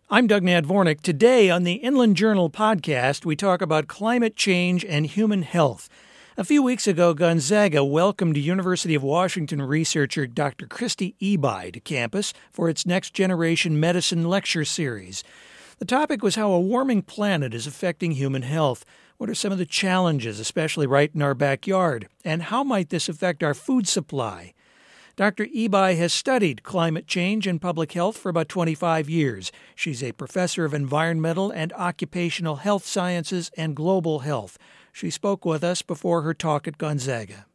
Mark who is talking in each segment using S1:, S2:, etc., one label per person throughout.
S1: I'm Doug Nadvornik. Today on the Inland Journal podcast, we talk about climate change and human health. A few weeks ago, Gonzaga welcomed University of Washington researcher Dr. Christy Ebi to campus for its Next Generation Medicine lecture series. The topic was how a warming planet is affecting human health. What are some of the challenges, especially right in our backyard? And how might this affect our food supply? Dr. Ebi has studied climate change and public health for about 25 years. She's a professor of environmental and occupational health sciences and global health. She spoke with us before her talk at Gonzaga.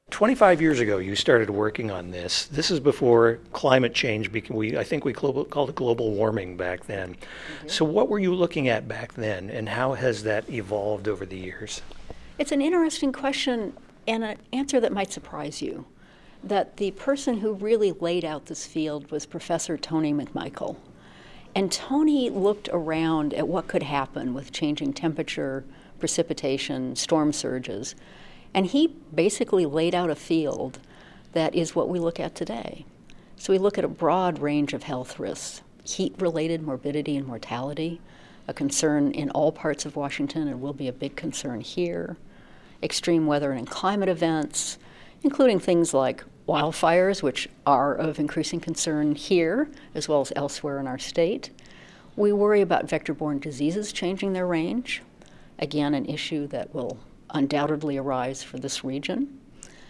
S1: 25 years ago, you started working on this. This is before climate change, I think we called it global warming back then. Mm-hmm. So what were you looking at back then, and how has that evolved over the years?
S2: It's an interesting question and an answer that might surprise you. That the person who really laid out this field was Professor Tony McMichael. And Tony looked around at what could happen with changing temperature, precipitation, storm surges, and he basically laid out a field that is what we look at today. So we look at a broad range of health risks, heat-related morbidity and mortality, a concern in all parts of Washington and will be a big concern here, extreme weather and climate events, including things like wildfires, which are of increasing concern here as well as elsewhere in our state. We worry about vector-borne diseases changing their range, again, an issue that will undoubtedly arise for this region.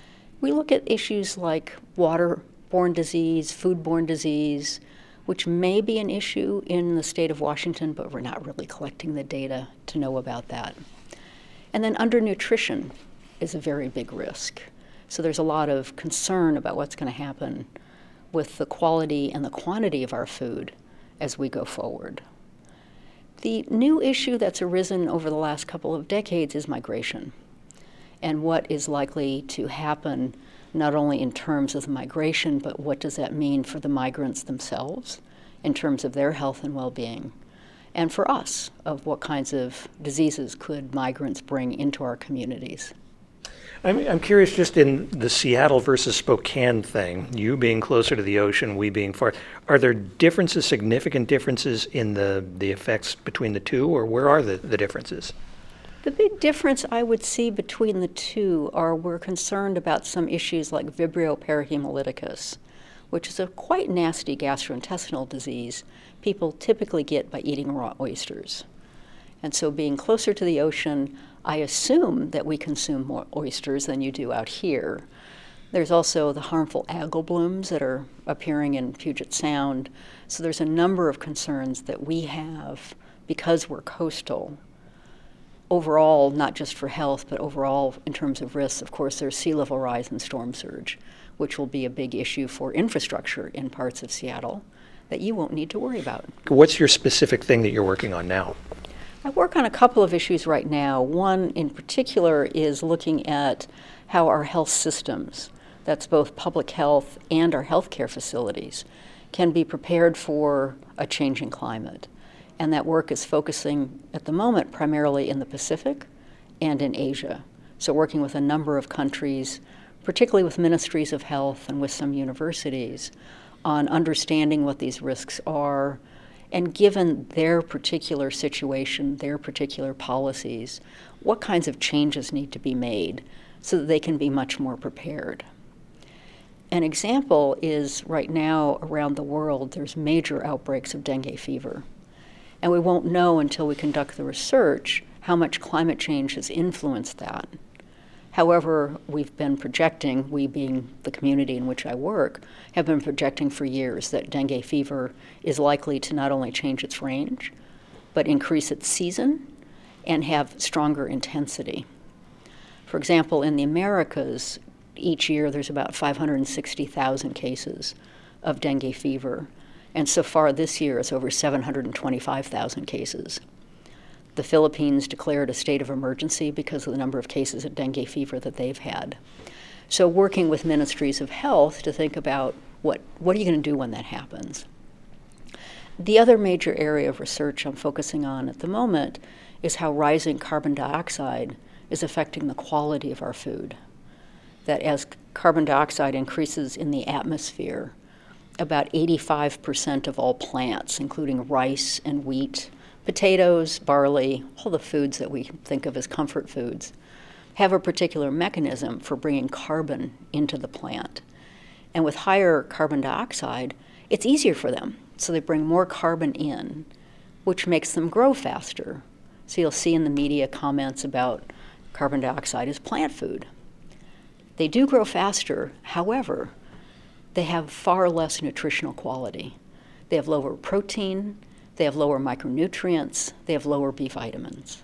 S2: We look at issues like water-borne disease, food-borne disease, which may be an issue in the state of Washington, but we're not really collecting the data to know about that. And then undernutrition is a very big risk. So there's a lot of concern about what's going to happen with the quality and the quantity of our food as we go forward. The new issue that's arisen over the last couple of decades is migration and what is likely to happen not only in terms of the migration, but what does that mean for the migrants themselves in terms of their health and well-being, and for us, of what kinds of diseases could migrants bring into our communities.
S1: I'm curious, just in the Seattle versus Spokane thing, you being closer to the ocean, we being far, are there differences, significant differences in the effects between the two, or where are the differences?
S2: The big difference I would see between the two are we're concerned about some issues like Vibrio parahemolyticus, which is a quite nasty gastrointestinal disease people typically get by eating raw oysters. And so being closer to the ocean, I assume that we consume more oysters than you do out here. There's also the harmful algal blooms that are appearing in Puget Sound. So there's a number of concerns that we have because we're coastal. Overall, not just for health, but overall in terms of risks, of course, there's sea level rise and storm surge, which will be a big issue for infrastructure in parts of Seattle that you won't need to worry about.
S1: What's your specific thing that you're working on now?
S2: I work on a couple of issues right now. One in particular is looking at how our health systems, that's both public health and our healthcare facilities, can be prepared for a changing climate. And that work is focusing at the moment primarily in the Pacific and in Asia. So working with a number of countries, particularly with ministries of health and with some universities, on understanding what these risks are, and given their particular situation, their particular policies, what kinds of changes need to be made so that they can be much more prepared. An example is right now around the world, there's major outbreaks of dengue fever. And we won't know until we conduct the research how much climate change has influenced that. However, we've been projecting, we being the community in which I work, have been projecting for years that dengue fever is likely to not only change its range, but increase its season and have stronger intensity. For example, in the Americas, each year there's about 560,000 cases of dengue fever, and so far this year it's over 725,000 cases. The Philippines declared a state of emergency because of the number of cases of dengue fever that they've had. So working with ministries of health to think about what are you going to do when that happens. The other major area of research I'm focusing on at the moment is how rising carbon dioxide is affecting the quality of our food. That as carbon dioxide increases in the atmosphere, about 85% of all plants, including rice and wheat, potatoes, barley, all the foods that we think of as comfort foods, have a particular mechanism for bringing carbon into the plant. And with higher carbon dioxide, it's easier for them. So they bring more carbon in, which makes them grow faster. So you'll see in the media comments about carbon dioxide as plant food. They do grow faster, however, they have far less nutritional quality. They have lower protein, they have lower micronutrients, they have lower B vitamins.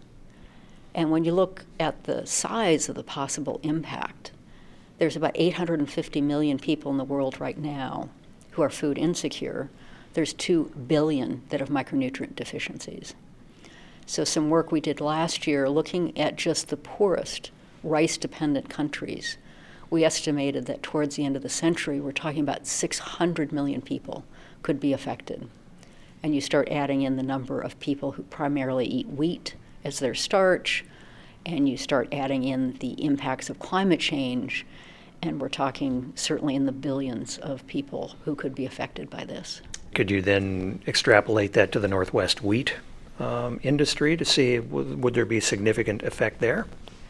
S2: And when you look at the size of the possible impact, there's about 850 million people in the world right now who are food insecure. There's 2 billion that have micronutrient deficiencies. So some work we did last year looking at just the poorest rice-dependent countries, we estimated that towards the end of the century, we're talking about 600 million people could be affected. And you start adding in the number of people who primarily eat wheat as their starch, and you start adding in the impacts of climate change, and we're talking certainly in the billions of people who could be affected by this.
S1: Could you then extrapolate that to the Northwest wheat industry to see would there be a significant effect there?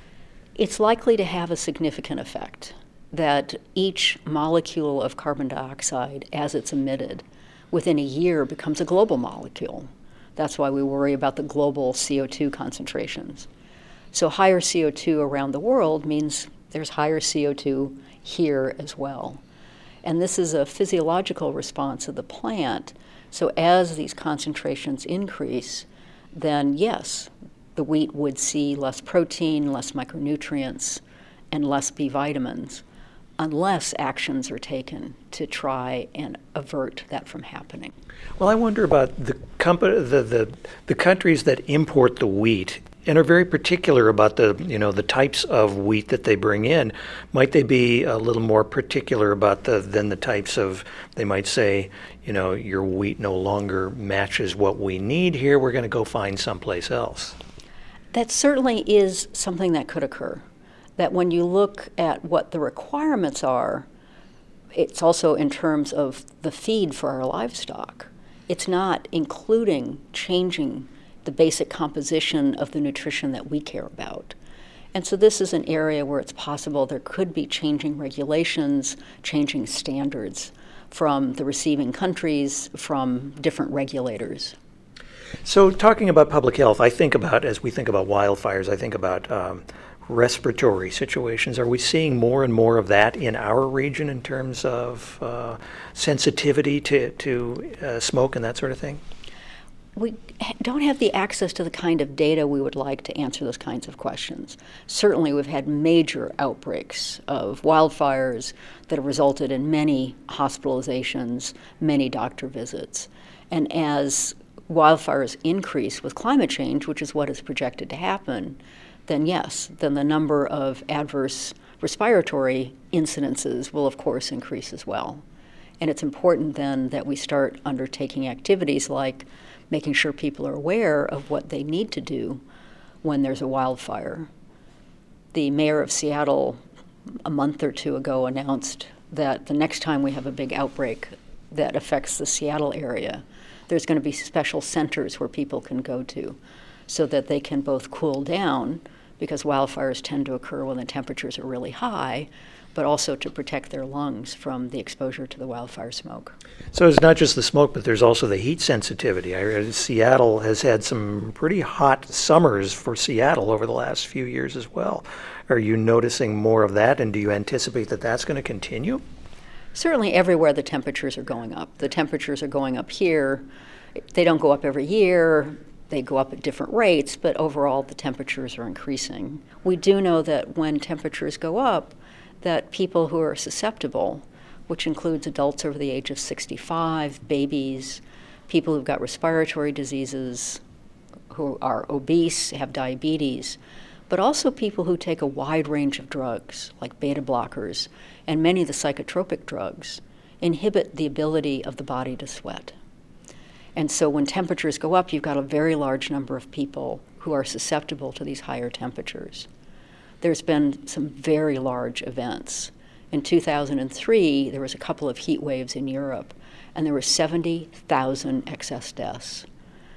S2: It's likely to have a significant effect, that each molecule of carbon dioxide, as it's emitted, within a year becomes a global molecule. That's why we worry about the global CO2 concentrations. So higher CO2 around the world means there's higher CO2 here as well. And this is a physiological response of the plant. So as these concentrations increase, then yes, the wheat would see less protein, less micronutrients, and less B vitamins, unless actions are taken to try and avert that from happening.
S1: Well, I wonder about the countries that import the wheat and are very particular about the types of wheat that they bring in. Might they be a little more particular about than the types of, they might say, your wheat no longer matches what we need here, we're going to go find someplace else?
S2: That certainly is something that could occur. That when you look at what the requirements are, it's also in terms of the feed for our livestock. It's not including changing the basic composition of the nutrition that we care about. And so this is an area where it's possible there could be changing regulations, changing standards from the receiving countries, from different regulators.
S1: So talking about public health, as we think about wildfires, I think about respiratory situations. Are we seeing more and more of that in our region in terms of sensitivity to smoke and that sort of thing?
S2: We don't have the access to the kind of data we would like to answer those kinds of questions. Certainly we've had major outbreaks of wildfires that have resulted in many hospitalizations, many doctor visits. And as wildfires increase with climate change, which is what is projected to happen, then yes, then the number of adverse respiratory incidences will of course increase as well. And it's important then that we start undertaking activities like making sure people are aware of what they need to do when there's a wildfire. The mayor of Seattle a month or two ago announced that the next time we have a big outbreak that affects the Seattle area, there's going to be special centers where people can go to so that they can both cool down, because wildfires tend to occur when the temperatures are really high, but also to protect their lungs from the exposure to the wildfire smoke.
S1: So it's not just the smoke, but there's also the heat sensitivity. I read Seattle has had some pretty hot summers for Seattle over the last few years as well. Are you noticing more of that, and do you anticipate that that's going to continue?
S2: Certainly everywhere the temperatures are going up. The temperatures are going up here. They don't go up every year. They go up at different rates, but overall the temperatures are increasing. We do know that when temperatures go up, that people who are susceptible, which includes adults over the age of 65, babies, people who've got respiratory diseases, who are obese, have diabetes, but also people who take a wide range of drugs, like beta blockers, and many of the psychotropic drugs, inhibit the ability of the body to sweat. And so when temperatures go up, you've got a very large number of people who are susceptible to these higher temperatures. There's been some very large events. In 2003, there was a couple of heat waves in Europe, and there were 70,000 excess deaths.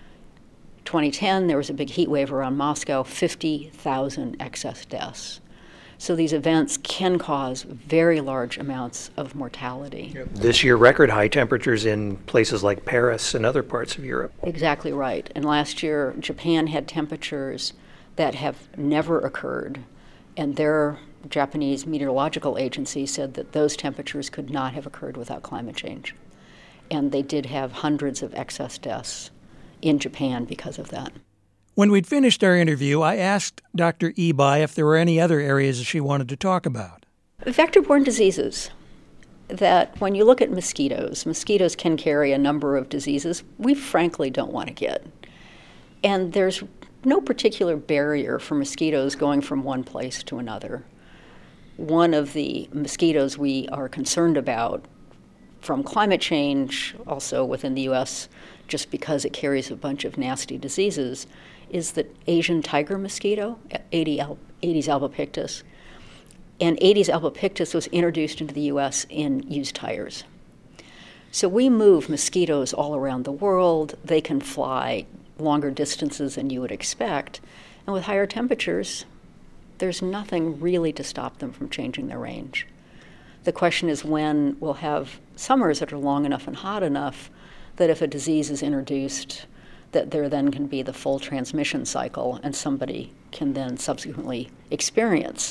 S2: 2010, there was a big heat wave around Moscow, 50,000 excess deaths. So these events can cause very large amounts of mortality.
S1: This year, record high temperatures in places like Paris and other parts of Europe.
S2: Exactly right. And last year, Japan had temperatures that have never occurred, and their Japanese meteorological agency said that those temperatures could not have occurred without climate change. And they did have hundreds of excess deaths in Japan because of that.
S1: When we'd finished our interview, I asked Dr. Ebi if there were any other areas she wanted to talk about.
S2: Vector-borne diseases. That when you look at mosquitoes can carry a number of diseases we frankly don't want to get. And there's no particular barrier for mosquitoes going from one place to another. One of the mosquitoes we are concerned about from climate change, also within the U.S., just because it carries a bunch of nasty diseases, is the Asian tiger mosquito, Aedes albopictus. And Aedes albopictus was introduced into the U.S. in used tires. So we move mosquitoes all around the world. They can fly longer distances than you would expect. And with higher temperatures, there's nothing really to stop them from changing their range. The question is when we'll have summers that are long enough and hot enough that if a disease is introduced, that there then can be the full transmission cycle and somebody can then subsequently experience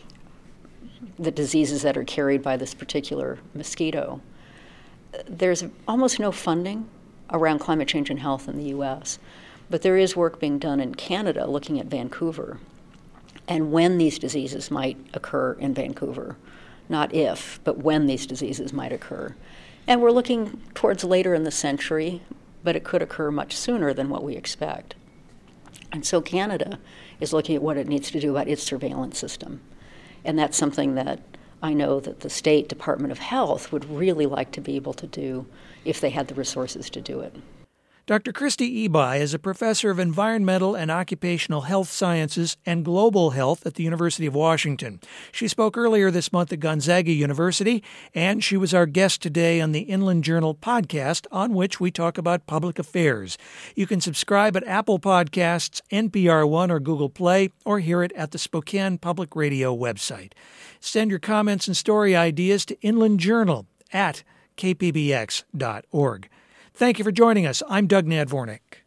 S2: the diseases that are carried by this particular mosquito. There's almost no funding around climate change and health in the U.S., but there is work being done in Canada looking at Vancouver and when these diseases might occur in Vancouver. Not if, but when these diseases might occur. And we're looking towards later in the century, but it could occur much sooner than what we expect. And so Canada is looking at what it needs to do about its surveillance system. And that's something that I know that the State Department of Health would really like to be able to do if they had the resources to do it.
S1: Dr. Christy Ebi is a professor of environmental and occupational health sciences and global health at the University of Washington. She spoke earlier this month at Gonzaga University, and she was our guest today on the Inland Journal podcast, on which we talk about public affairs. You can subscribe at Apple Podcasts, NPR One, or Google Play, or hear it at the Spokane Public Radio website. Send your comments and story ideas to inlandjournal@kpbx.org. Thank you for joining us. I'm Doug Nadvornik.